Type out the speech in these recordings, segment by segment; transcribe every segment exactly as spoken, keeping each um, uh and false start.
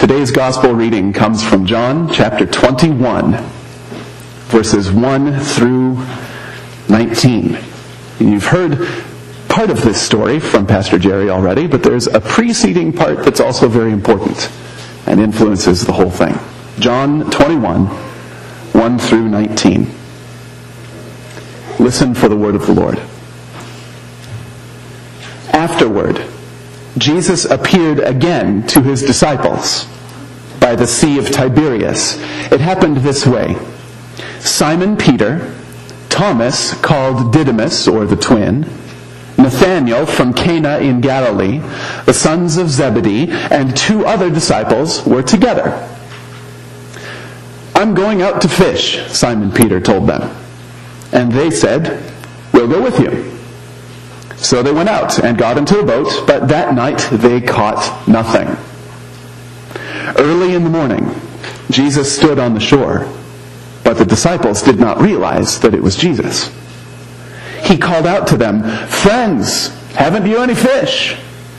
Today's gospel reading comes from John chapter twenty-one, verses one through nineteen. You've heard part of this story from Pastor Jerry already, but there's a preceding part that's also very important and influences the whole thing. John twenty-one, one through nineteen. Listen for the word of the Lord. Afterward, Jesus appeared again to his disciples by the Sea of Tiberias. It happened this way. Simon Peter, Thomas called Didymus, or the twin, Nathanael from Cana in Galilee, the sons of Zebedee, and two other disciples were together. "I'm going out to fish," Simon Peter told them. And they said, "We'll go with you." So they went out and got into a boat, but that night they caught nothing. Early in the morning, Jesus stood on the shore, but the disciples did not realize that it was Jesus. He called out to them, "Friends, haven't you any fish?"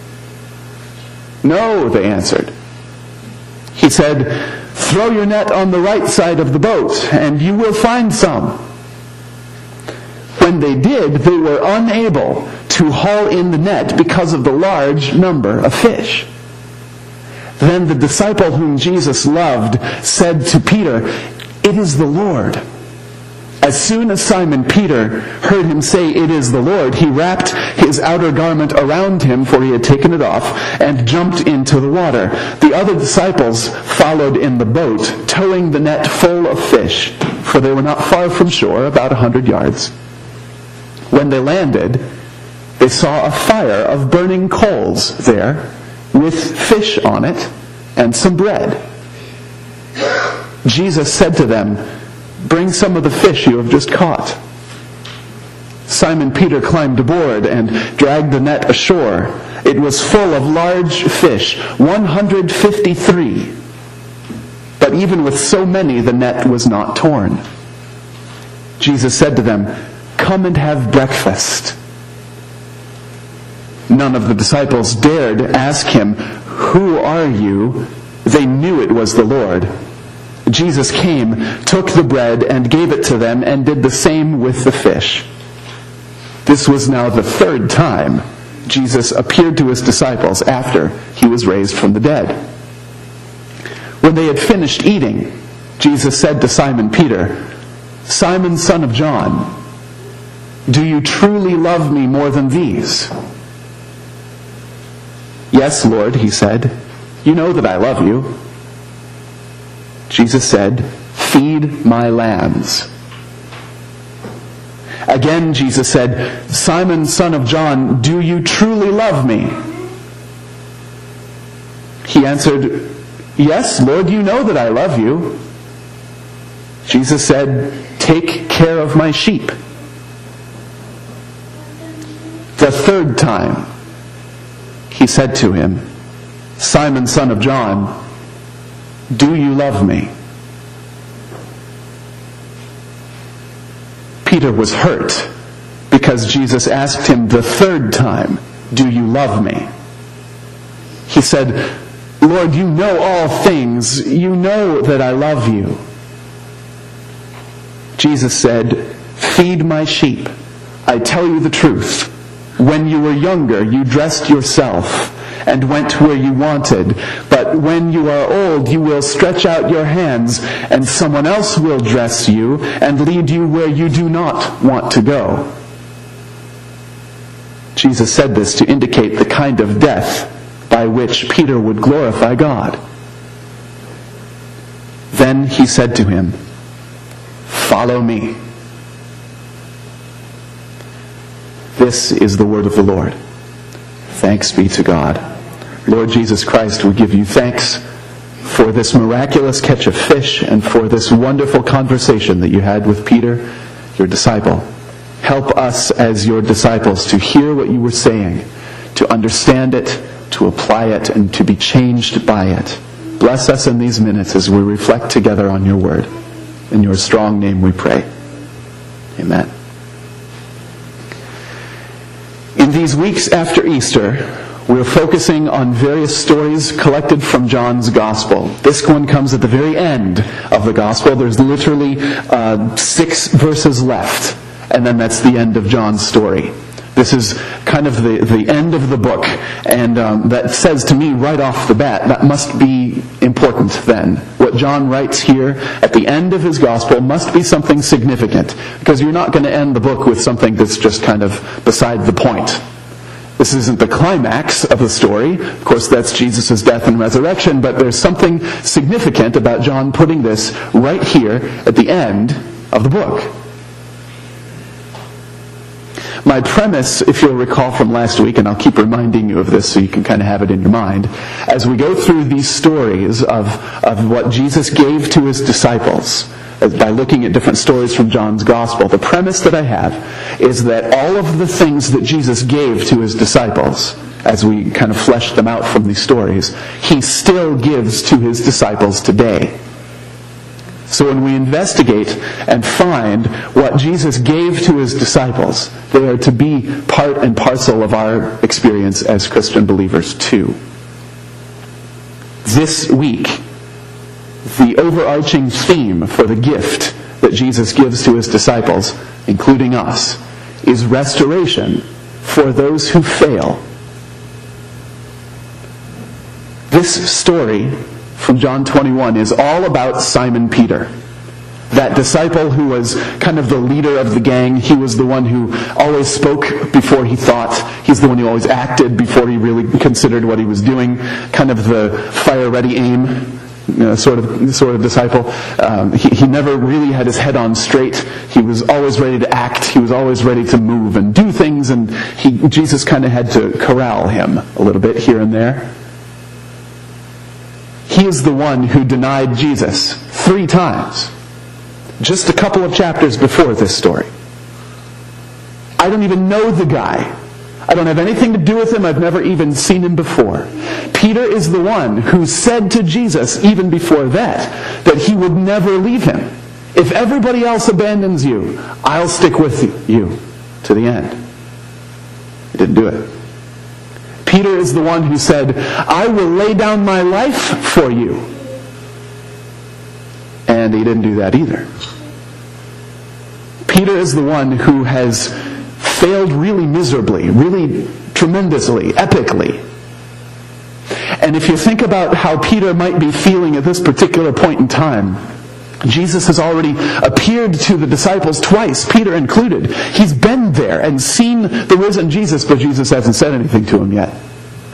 "No," they answered. He said, "Throw your net on the right side of the boat, and you will find some." When they did, they were unable to haul in the net because of the large number of fish. Then the disciple whom Jesus loved said to Peter, "It is the Lord." As soon as Simon Peter heard him say, "It is the Lord," he wrapped his outer garment around him, for he had taken it off, and jumped into the water. The other disciples followed in the boat, towing the net full of fish, for they were not far from shore, about a hundred yards. When they landed, they saw a fire of burning coals there, with fish on it, and some bread. Jesus said to them, "Bring some of the fish you have just caught." Simon Peter climbed aboard and dragged the net ashore. It was full of large fish, one hundred fifty-three. But even with so many, the net was not torn. Jesus said to them, "Come and have breakfast." None of the disciples dared ask him, "Who are you?" They knew it was the Lord. Jesus came, took the bread, and gave it to them, and did the same with the fish. This was now the third time Jesus appeared to his disciples after he was raised from the dead. When they had finished eating, Jesus said to Simon Peter, "Simon, son of John, do you truly love me more than these?" "Yes, Lord," he said. "You know that I love you." Jesus said, "Feed my lambs." Again Jesus said, "Simon, son of John, do you truly love me?" He answered, "Yes, Lord, you know that I love you." Jesus said, "Take care of my sheep." The third time, he said to him, "Simon, son of John, do you love me?" Peter was hurt because Jesus asked him the third time, "Do you love me?" He said, "Lord, you know all things. You know that I love you." Jesus said, "Feed my sheep. I tell you the truth. When you were younger, you dressed yourself and went where you wanted. But when you are old, you will stretch out your hands, and someone else will dress you and lead you where you do not want to go." Jesus said this to indicate the kind of death by which Peter would glorify God. Then he said to him, "Follow me." This is the word of the Lord. Thanks be to God. Lord Jesus Christ, we give you thanks for this miraculous catch of fish and for this wonderful conversation that you had with Peter, your disciple. Help us as your disciples to hear what you were saying, to understand it, to apply it, and to be changed by it. Bless us in these minutes as we reflect together on your word. In your strong name we pray. Amen. In these weeks after Easter, we're focusing on various stories collected from John's Gospel. This one comes at the very end of the Gospel. There's literally uh, six verses left, and then that's the end of John's story. This is kind of the, the end of the book, and um, that says to me right off the bat, that must be important then. What John writes here at the end of his Gospel must be something significant, because you're not going to end the book with something that's just kind of beside the point. This isn't the climax of the story. Of course, that's Jesus' death and resurrection, but there's something significant about John putting this right here at the end of the book. My premise, if you'll recall from last week, and I'll keep reminding you of this so you can kind of have it in your mind, as we go through these stories of, of what Jesus gave to his disciples, by looking at different stories from John's Gospel, the premise that I have is that all of the things that Jesus gave to his disciples, as we kind of flesh them out from these stories, he still gives to his disciples today. So when we investigate and find what Jesus gave to his disciples, they are to be part and parcel of our experience as Christian believers too. This week, the overarching theme for the gift that Jesus gives to his disciples, including us, is restoration for those who fail. This story from John twenty-one is all about Simon Peter. That disciple who was kind of the leader of the gang. He was the one who always spoke before he thought. He's the one who always acted before he really considered what he was doing. Kind of the fire-ready aim you know, sort of sort of disciple. Um, he, he never really had his head on straight. He was always ready to act. He was always ready to move and do things. And he, Jesus kind of had to corral him a little bit here and there. He is the one who denied Jesus three times, just a couple of chapters before this story. I don't even know the guy. I don't have anything to do with him. I've never even seen him before. Peter is the one who said to Jesus, even before that, that he would never leave him. If everybody else abandons you, I'll stick with you to the end. He didn't do it. Peter is the one who said, I will lay down my life for you. And he didn't do that either. Peter is the one who has failed really miserably, really tremendously, epically. And if you think about how Peter might be feeling at this particular point in time, Jesus has already appeared to the disciples twice, Peter included. He's been there and seen the risen Jesus, but Jesus hasn't said anything to him yet.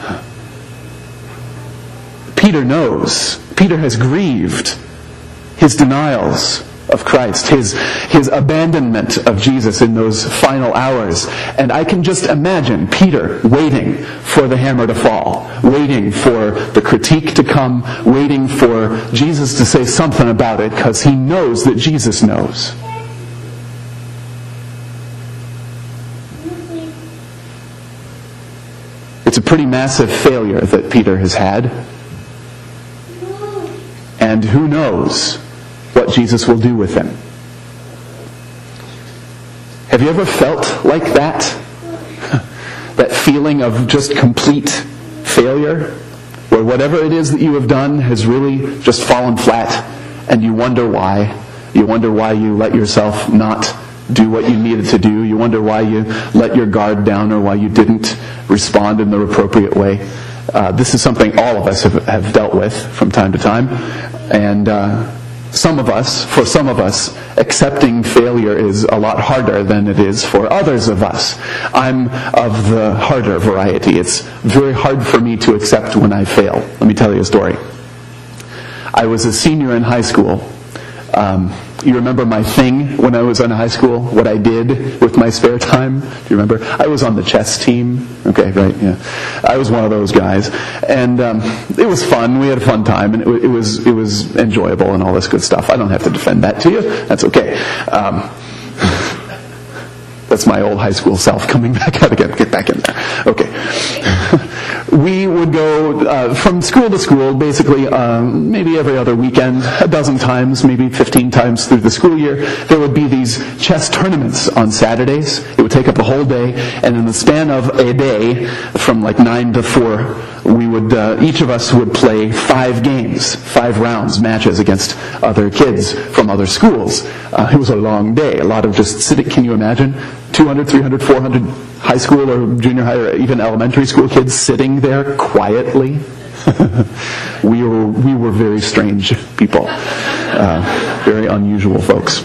Peter knows. Peter has grieved his denials of Christ, his, his abandonment of Jesus in those final hours. And I can just imagine Peter waiting for the hammer to fall, waiting for the critique to come, waiting for Jesus to say something about it, because he knows that Jesus knows. It's a pretty massive failure that Peter has had. And who knows what Jesus will do with him. Have you ever felt like that? That feeling of just complete failure? Where whatever it is that you have done has really just fallen flat, and you wonder why. You wonder why you let yourself not do what you needed to do. You wonder why you let your guard down, or why you didn't respond in the appropriate way. Uh, this is something all of us have, have dealt with from time to time. And uh, some of us, for some of us, accepting failure is a lot harder than it is for others of us. I'm of the harder variety. It's very hard for me to accept when I fail. Let me tell you a story. I was a senior in high school. Um, you remember my thing when I was in high school? What I did with my spare time? Do you remember? I was on the chess team. Okay, right, yeah. I was one of those guys. And um, it was fun. We had a fun time. And it, it was it was enjoyable and all this good stuff. I don't have to defend that to you. That's okay. Um, that's my old high school self coming back out again. Get back in there. Okay. we would go uh, from school to school, basically um, maybe every other weekend, a dozen times, maybe fifteen times through the school year. There would be these chess tournaments on Saturdays. It would take up a whole day, and in the span of a day, from like nine to four, we would uh, each of us would play five games, five rounds, matches against other kids from other schools. Uh, it was a long day, a lot of just sitting. Can you imagine? two hundred, three hundred, four hundred high school or junior high or even elementary school kids sitting there quietly. we were we were very strange people, uh, very unusual folks.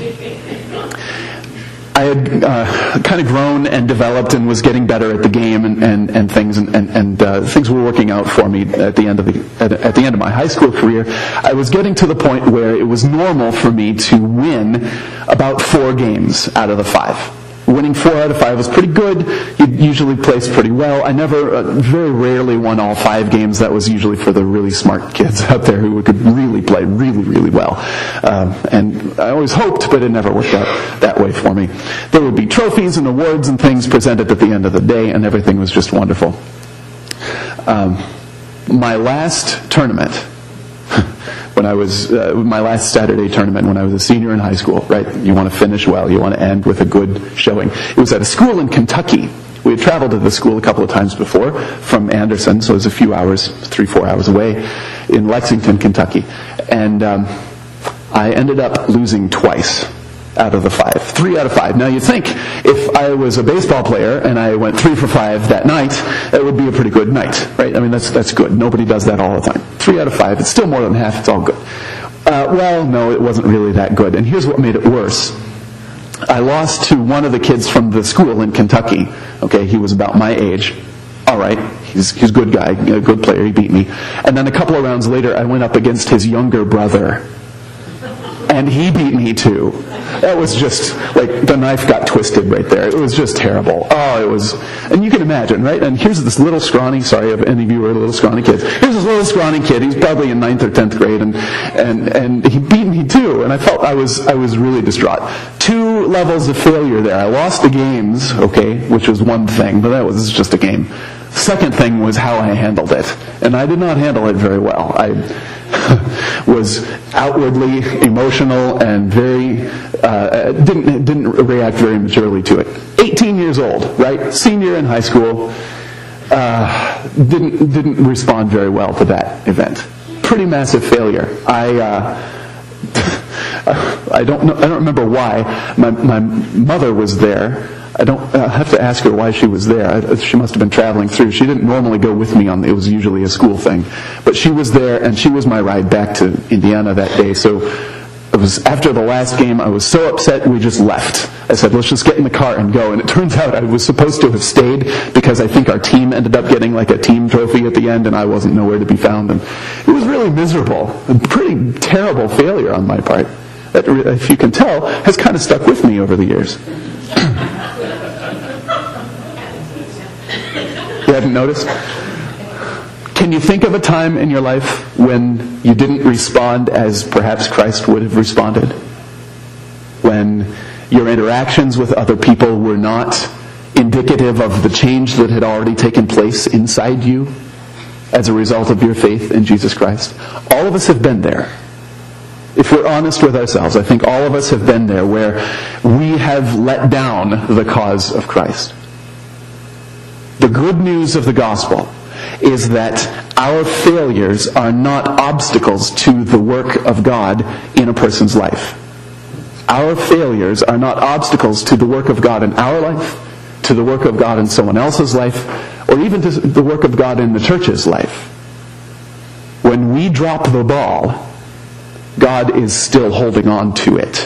I had uh, kind of grown and developed and was getting better at the game and, and, and things, and, and, and uh, things were working out for me at the end of the at, at the end of my high school career. I was getting to the point where it was normal for me to win about four games out of the five. Winning four out of five was pretty good. You usually placed pretty well. I never, uh, very rarely won all five games. That was usually for the really smart kids out there who could really play really, really well. Um, and I always hoped, but it never worked out that way for me. There would be trophies and awards and things presented at the end of the day, and everything was just wonderful. Um, my last tournament, when I was, uh, my last Saturday tournament when I was a senior in high school, right? You want to finish well. You want to end with a good showing. It was at a school in Kentucky. We had traveled to the school a couple of times before from Anderson, so it was a few hours, three, four hours away in Lexington, Kentucky. And um, I ended up losing twice out of the five. Three out of five. Now you'd think if I was a baseball player and I went three for five that night, it would be a pretty good night, right? I mean, that's that's good. Nobody does that all the time. Three out of five. It's still more than half. It's all good. Uh, well, no, it wasn't really that good. And here's what made it worse. I lost to one of the kids from the school in Kentucky. Okay, he was about my age. All right, he's he's a good guy, a good player. He beat me. And then a couple of rounds later, I went up against his younger brother. And he beat me too. That was just, like, the knife got twisted right there. It was just terrible. Oh, it was, and you can imagine, right? And here's this little scrawny, sorry if any of you are little scrawny kids. Here's this little scrawny kid. He's probably in ninth or tenth grade, and, and, and he beat me too. And I felt I was, I was really distraught. Two levels of failure there. I lost the games, okay, which was one thing, but that was just a game. Second thing was how I handled it. And I did not handle it very well. I was outwardly emotional and very, uh, didn't, didn't react very maturely to it. eighteen years old, right? Senior in high school, uh, didn't, didn't respond very well to that event. Pretty massive failure. I, uh, I don't know, I don't remember why. My, my mother was there. I don't I have to ask her why she was there. I, she must have been traveling through. She didn't normally go with me on, it was usually a school thing. But she was there, and she was my ride back to Indiana that day. So it was after the last game, I was so upset we just left. I said, let's just get in the car and go. And it turns out I was supposed to have stayed because I think our team ended up getting like a team trophy at the end, and I wasn't nowhere to be found. And it was really miserable. A pretty terrible failure on my part. That, if you can tell, has kind of stuck with me over the years. You haven't noticed? Can you think of a time in your life when you didn't respond as perhaps Christ would have responded? When your interactions with other people were not indicative of the change that had already taken place inside you as a result of your faith in Jesus Christ? All of us have been there. If we're honest with ourselves, I think all of us have been there where we have let down the cause of Christ. The good news of the gospel is that our failures are not obstacles to the work of God in a person's life. Our failures are not obstacles to the work of God in our life, to the work of God in someone else's life, or even to the work of God in the church's life. When we drop the ball, God is still holding on to it.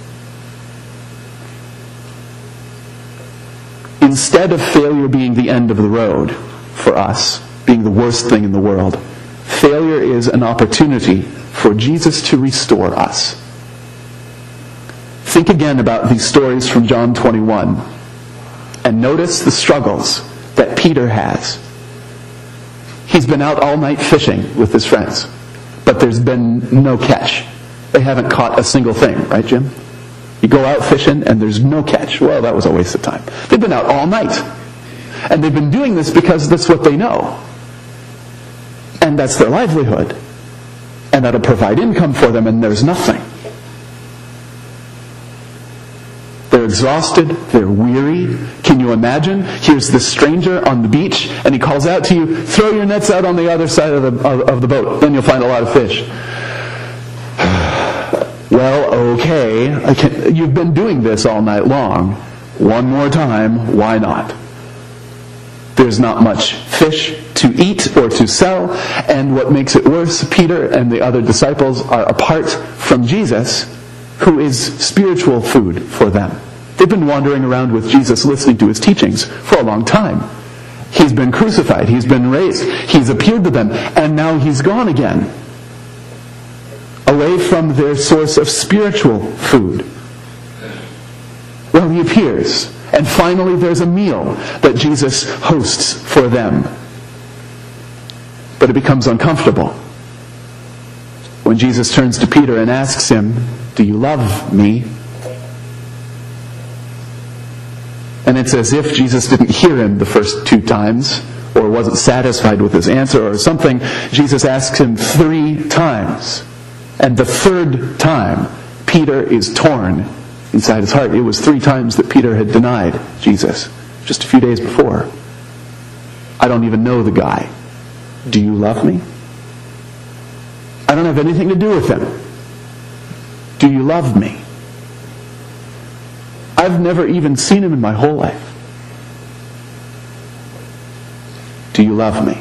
Instead of failure being the end of the road for us, being the worst thing in the world, failure is an opportunity for Jesus to restore us. Think again about these stories from John twenty-one and notice the struggles that Peter has. He's been out all night fishing with his friends, but there's been no catch. They haven't caught a single thing, right, Jim? You go out fishing and there's no catch. Well, that was a waste of time. They've been out all night. And they've been doing this because that's what they know. and that's their livelihood. And that'll provide income for them, and there's nothing. They're exhausted. They're weary. Can you imagine? Here's this stranger on the beach, and he calls out to you, throw your nets out on the other side of the, of, of the boat. Then you'll find a lot of fish. Well, okay. I can, you've been doing this all night long. One more time. Why not? There's not much fish to eat or to sell, and what makes it worse, Peter and the other disciples are apart from Jesus, who is spiritual food for them. They've been wandering around with Jesus, listening to his teachings for a long time. He's been crucified, he's been raised, he's appeared to them, and now he's gone again, away from their source of spiritual food. Well, he appears. And finally, there's a meal that Jesus hosts for them. But it becomes uncomfortable when Jesus turns to Peter and asks him, do you love me? And it's as if Jesus didn't hear him the first two times, or wasn't satisfied with his answer or something. Jesus asks him three times. And the third time, Peter is torn inside his heart. It was three times that Peter had denied Jesus just a few days before. I don't even know the guy. Do you love me? I don't have anything to do with him. Do you love me? I've never even seen him in my whole life. Do you love me?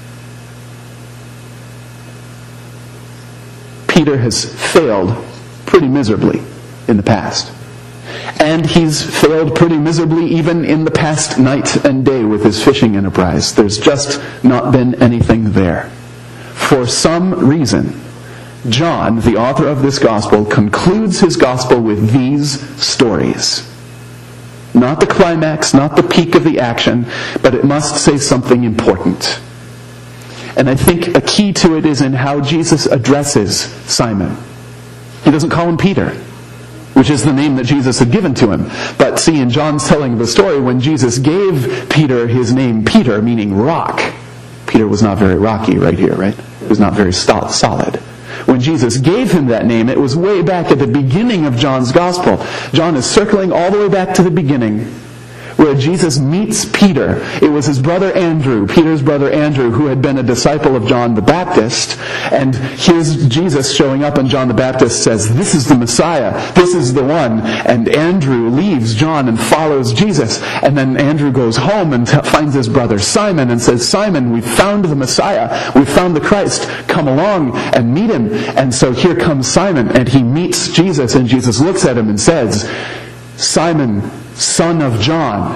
Peter has failed pretty miserably in the past. And he's failed pretty miserably even in the past night and day with his fishing enterprise. There's just not been anything there. For some reason, John, the author of this gospel, concludes his gospel with these stories. Not the climax, not the peak of the action, but it must say something important. And I think a key to it is in how Jesus addresses Simon. He doesn't call him Peter, which is the name that Jesus had given to him. But see, in John's telling of the story, when Jesus gave Peter his name Peter, meaning rock, Peter was not very rocky right here, right? He was not very solid. When Jesus gave him that name, it was way back at the beginning of John's gospel. John is circling all the way back to the beginning, where Jesus meets Peter. It was his brother Andrew, Peter's brother Andrew, who had been a disciple of John the Baptist. And here's Jesus showing up, and John the Baptist says, this is the Messiah, this is the one. And Andrew leaves John and follows Jesus. And then Andrew goes home and t- finds his brother Simon and says, Simon, we've found the Messiah, we've found the Christ, come along and meet him. And so here comes Simon, and he meets Jesus, and Jesus looks at him and says, Simon, son of John.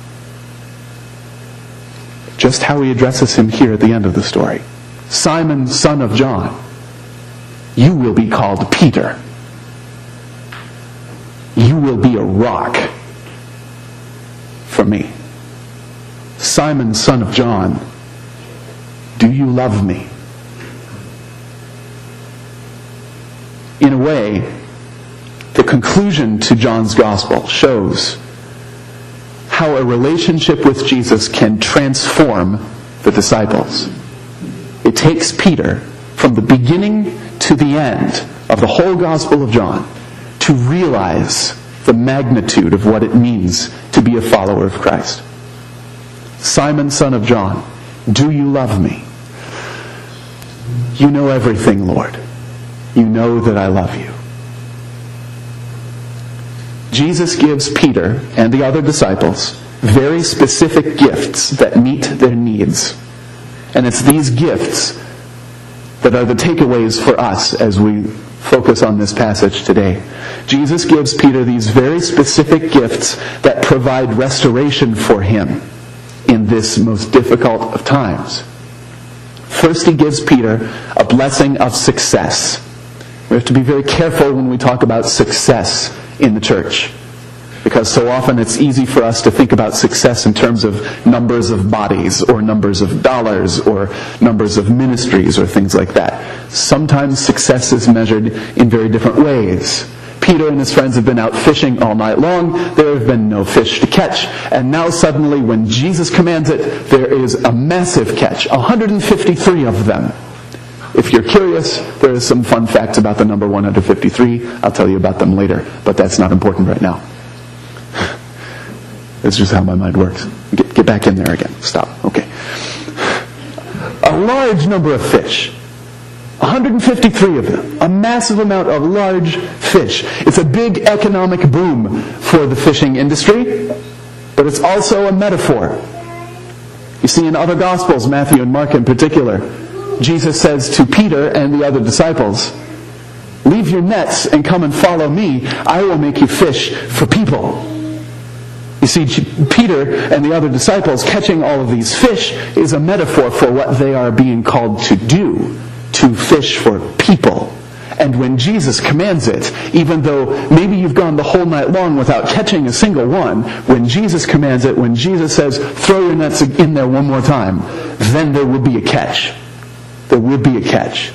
Just how he addresses him here at the end of the story. Simon, son of John, you will be called Peter. You will be a rock for me. Simon, son of John, do you love me? In a way, the conclusion to John's gospel shows how a relationship with Jesus can transform the disciples. It takes Peter from the beginning to the end of the whole gospel of John to realize the magnitude of what it means to be a follower of Christ. Simon, son of John, do you love me? You know everything, Lord. You know that I love you. Jesus gives Peter and the other disciples very specific gifts that meet their needs. And it's these gifts that are the takeaways for us as we focus on this passage today. Jesus gives Peter these very specific gifts that provide restoration for him in this most difficult of times. First, he gives Peter a blessing of success. We have to be very careful when we talk about success in the church, because so often it's easy for us to think about success in terms of numbers of bodies or numbers of dollars or numbers of ministries or things like that. Sometimes success is measured in very different ways. Peter and his friends have been out fishing all night long. There have been no fish to catch. And now suddenly, when Jesus commands it, there is a massive catch. one hundred fifty-three of them. If you're curious, there are some fun facts about the number one hundred fifty-three. I'll tell you about them later, but that's not important right now. That's just how my mind works. Get, get back in there again. Stop. Okay. A large number of fish. one hundred fifty-three of them. A massive amount of large fish. It's a big economic boom for the fishing industry, but it's also a metaphor. You see, in other Gospels, Matthew and Mark in particular, Jesus says to Peter and the other disciples, "Leave your nets and come and follow me. I will make you fish for people." You see, Peter and the other disciples catching all of these fish is a metaphor for what they are being called to do, to fish for people. And when Jesus commands it, even though maybe you've gone the whole night long without catching a single one, when Jesus commands it, when Jesus says, "Throw your nets in there one more time," then there will be a catch. There will be a catch.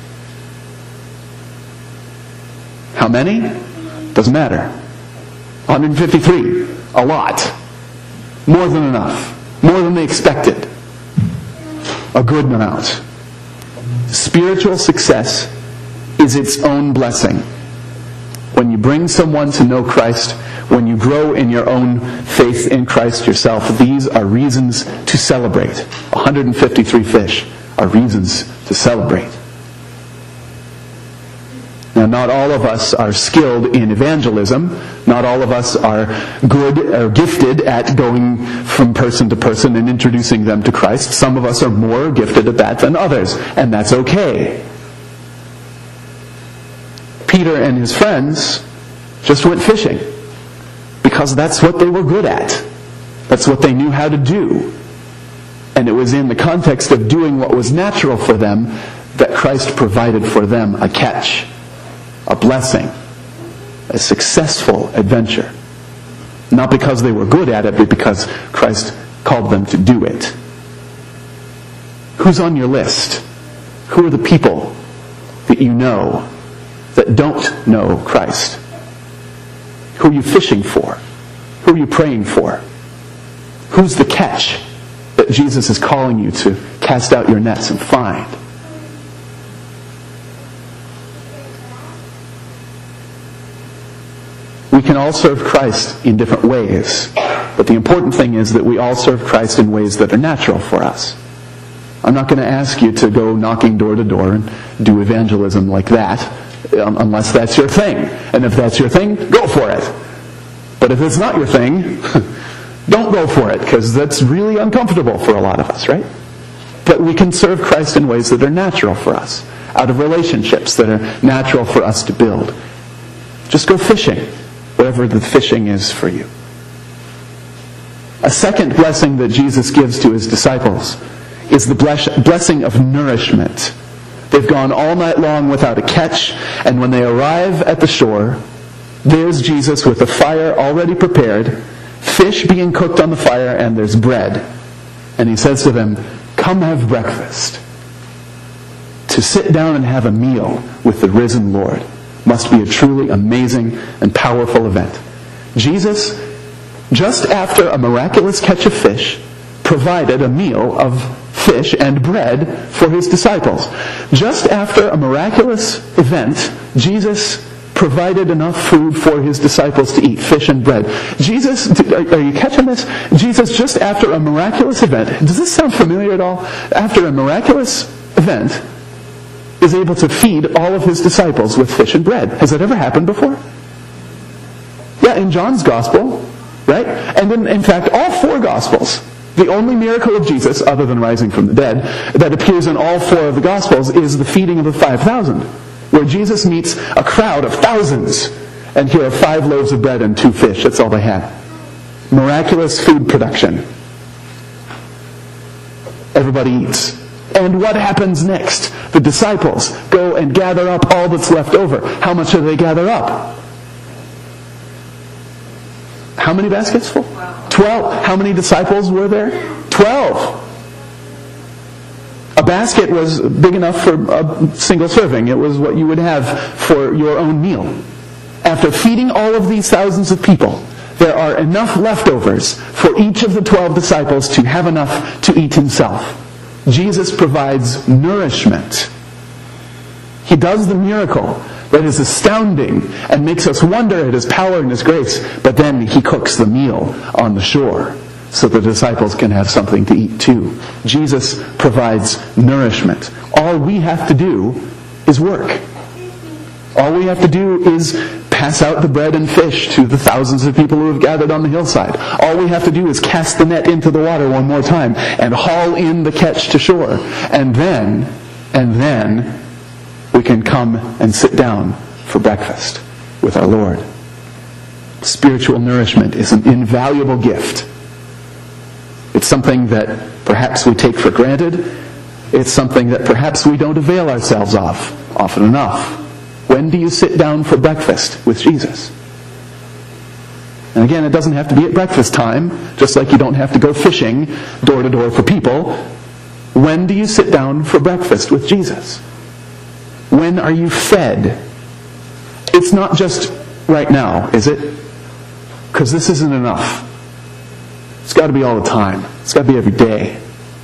How many? Doesn't matter. one hundred fifty-three. A lot. More than enough. More than they expected. A good amount. Spiritual success is its own blessing. When you bring someone to know Christ, when you grow in your own faith in Christ yourself, these are reasons to celebrate. one hundred fifty-three fish are reasons to celebrate. Now, not all of us are skilled in evangelism. Not all of us are good or gifted at going from person to person and introducing them to Christ. Some of us are more gifted at that than others, and that's okay. Peter and his friends just went fishing because that's what they were good at. That's what they knew how to do. And it was in the context of doing what was natural for them that Christ provided for them a catch. A blessing, a successful adventure. Not because they were good at it, but because Christ called them to do it. Who's on your list? Who are the people that you know that don't know Christ? Who are you fishing for? Who are you praying for? Who's the catch that Jesus is calling you to cast out your nets and find? We can all serve Christ in different ways, but the important thing is that we all serve Christ in ways that are natural for us. I'm not going to ask you to go knocking door to door and do evangelism like that, um, unless that's your thing. And if that's your thing, go for it. But if it's not your thing, don't go for it, because that's really uncomfortable for a lot of us, right? But we can serve Christ in ways that are natural for us, out of relationships that are natural for us to build. Just go fishing, wherever the fishing is for you. A second blessing that Jesus gives to his disciples is the blessing of nourishment. They've gone all night long without a catch, and when they arrive at the shore, there's Jesus with a fire already prepared, fish being cooked on the fire, and there's bread. And he says to them, "Come have breakfast." To sit down and have a meal with the risen Lord must be a truly amazing and powerful event. Jesus, just after a miraculous catch of fish, provided a meal of fish and bread for his disciples. Just after a miraculous event, Jesus provided enough food for his disciples to eat, fish and bread. Jesus, are you catching this? Jesus, just after a miraculous event, does this sound familiar at all? After a miraculous event, is able to feed all of his disciples with fish and bread. Has that ever happened before? Yeah, in John's Gospel, right? And in, in fact, all four Gospels, the only miracle of Jesus, other than rising from the dead, that appears in all four of the Gospels is the feeding of the five thousand, where Jesus meets a crowd of thousands, and here are five loaves of bread and two fish. That's all they had. Miraculous food production. Everybody eats. And what happens next? The disciples go and gather up all that's left over. How much do they gather up? How many baskets full? Twelve. How many disciples were there? Twelve. A basket was big enough for a single serving. It was what you would have for your own meal. after feeding all of these thousands of people, there are enough leftovers for each of the twelve disciples to have enough to eat himself. Jesus provides nourishment. He does the miracle that is astounding and makes us wonder at his power and his grace, but then he cooks the meal on the shore so the disciples can have something to eat too. Jesus provides nourishment. All we have to do is work. All we have to do is pass out the bread and fish to the thousands of people who have gathered on the hillside. All we have to do is cast the net into the water one more time and haul in the catch to shore. And then, and then, we can come and sit down for breakfast with our Lord. Spiritual nourishment is an invaluable gift. It's something that perhaps we take for granted. It's something that perhaps we don't avail ourselves of often enough. When do you sit down for breakfast with Jesus? And again, it doesn't have to be at breakfast time, just like you don't have to go fishing door to door for people. When do you sit down for breakfast with Jesus? When are you fed? It's not just right now, is it? Because this isn't enough. It's got to be all the time. It's got to be every day.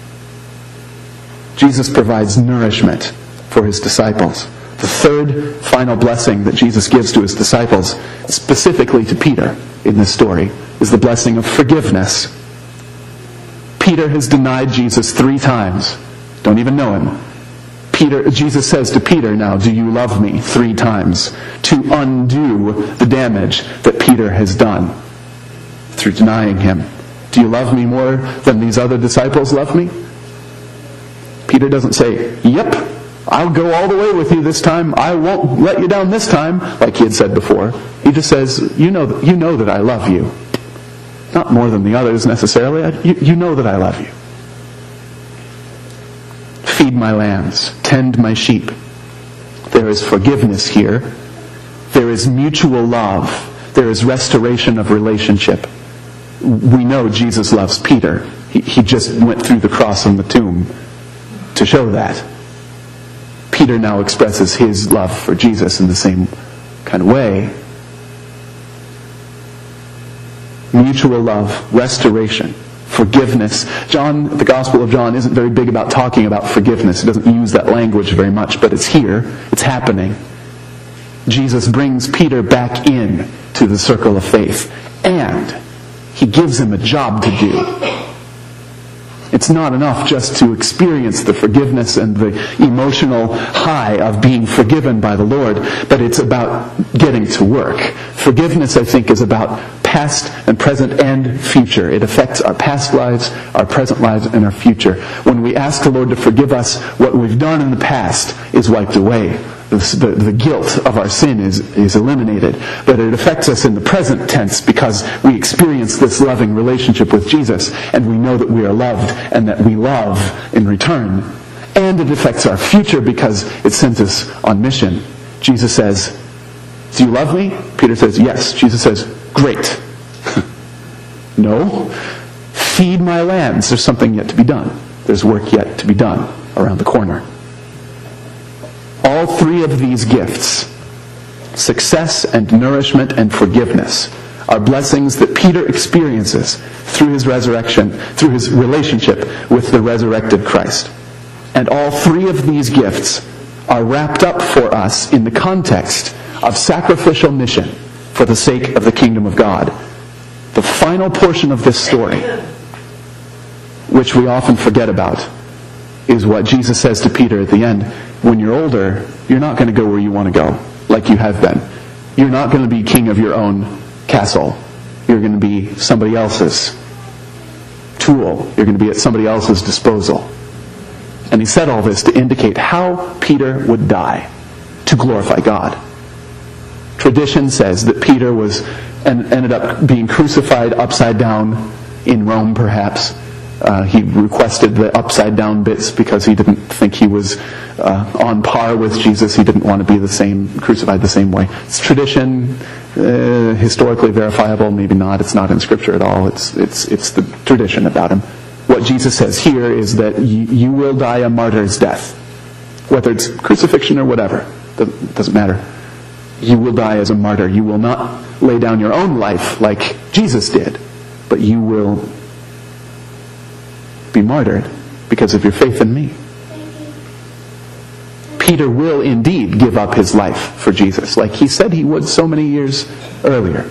Jesus provides nourishment for his disciples. The third final blessing that Jesus gives to his disciples, specifically to Peter in this story, is the blessing of forgiveness. Peter has denied Jesus three times. Don't even know him. Peter, Jesus says to Peter now, "Do you love me?" three times, to undo the damage that Peter has done through denying him. Do you love me more than these other disciples love me? Peter doesn't say, "Yep, I'll go all the way with you this time. I won't let you down this time," like he had said before. He just says, you know, you know that I love you. Not more than the others necessarily. I, you, you know that I love you. Feed my lambs. Tend my sheep. There is forgiveness here. There is mutual love. There is restoration of relationship. We know Jesus loves Peter. He, he just went through the cross and the tomb to show that. Peter now expresses his love for Jesus in the same kind of way. Mutual love, restoration, forgiveness. John, the Gospel of John, isn't very big about talking about forgiveness. It doesn't use that language very much, but it's here. It's happening. Jesus brings Peter back in to the circle of faith, and he gives him a job to do. It's not enough just to experience the forgiveness and the emotional high of being forgiven by the Lord, but it's about getting to work. Forgiveness, I think, is about past and present and future. It affects our past lives, our present lives, and our future. When we ask the Lord to forgive us, what we've done in the past is wiped away. The, the, the guilt of our sin is, is eliminated. But it affects us in the present tense because we experience this loving relationship with Jesus, and we know that we are loved and that we love in return. And it affects our future because it sends us on mission. Jesus says, "Do you love me?" Peter says, "Yes." Jesus says, "Great." No. Feed my lambs. There's something yet to be done. There's work yet to be done around the corner. All three of these gifts, success and nourishment and forgiveness, are blessings that Peter experiences through his resurrection, through his relationship with the resurrected Christ. And all three of these gifts are wrapped up for us in the context of sacrificial mission for the sake of the kingdom of God. The final portion of this story, which we often forget about, is what Jesus says to Peter at the end. When you're older, you're not going to go where you want to go, like you have been. You're not going to be king of your own castle. You're going to be somebody else's tool. You're going to be at somebody else's disposal. And he said all this to indicate how Peter would die to glorify God. Tradition says that Peter was and ended up being crucified upside down in Rome, perhaps. Uh, he requested the upside down bits because he didn't think he was uh, on par with Jesus. He didn't want to be the same, crucified the same way. It's tradition, uh, historically verifiable, maybe not. It's not in Scripture at all. It's it's it's the tradition about him. What Jesus says here is that you, you will die a martyr's death, whether it's crucifixion or whatever. Doesn't, doesn't matter. You will die as a martyr. You will not lay down your own life like Jesus did, but you will be martyred because of your faith in me. Peter will indeed give up his life for Jesus, like he said he would so many years earlier.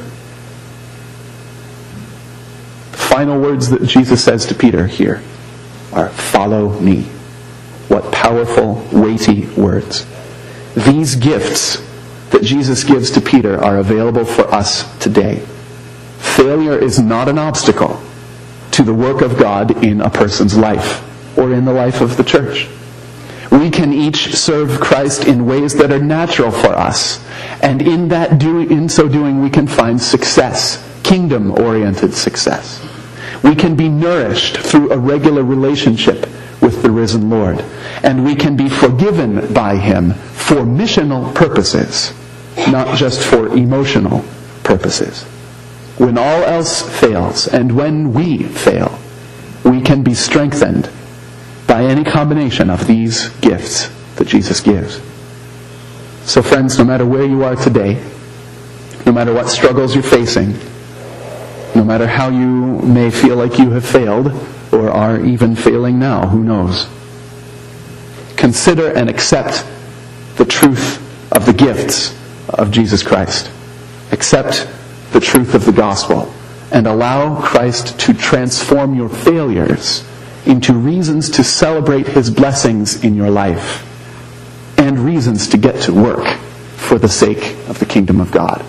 The final words that Jesus says to Peter here are, "Follow me." What powerful, weighty words. These gifts that Jesus gives to Peter are available for us today. Failure is not an obstacle to the work of God in a person's life or in the life of the church. We can each serve Christ in ways that are natural for us, and in that doing, in so doing, we can find success, kingdom-oriented success. We can be nourished through a regular relationship with the risen Lord, and we can be forgiven by Him for missional purposes, not just for emotional purposes. When all else fails, and when we fail, we can be strengthened by any combination of these gifts that Jesus gives. So friends, no matter where you are today, no matter what struggles you're facing, no matter how you may feel like you have failed, or are even failing now, who knows? Consider and accept the truth of the gifts of Jesus Christ. Accept the truth of the gospel, and allow Christ to transform your failures into reasons to celebrate His blessings in your life, and reasons to get to work for the sake of the kingdom of God.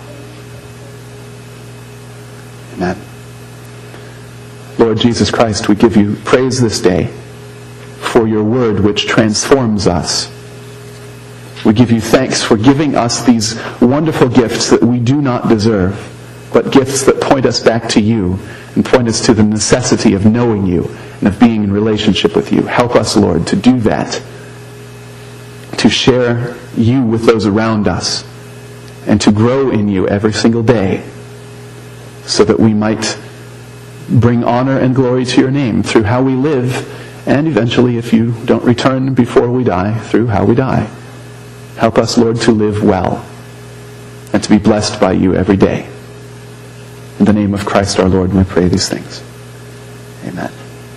Amen. Lord Jesus Christ, we give you praise this day for your word which transforms us. We give you thanks for giving us these wonderful gifts that we do not deserve, but gifts that point us back to you and point us to the necessity of knowing you and of being in relationship with you. Help us, Lord, to do that, to share you with those around us, and to grow in you every single day, so that we might bring honor and glory to your name through how we live, and eventually, if you don't return before we die, through how we die. Help us, Lord, to live well and to be blessed by you every day. In the name of Christ our Lord, we pray these things. Amen.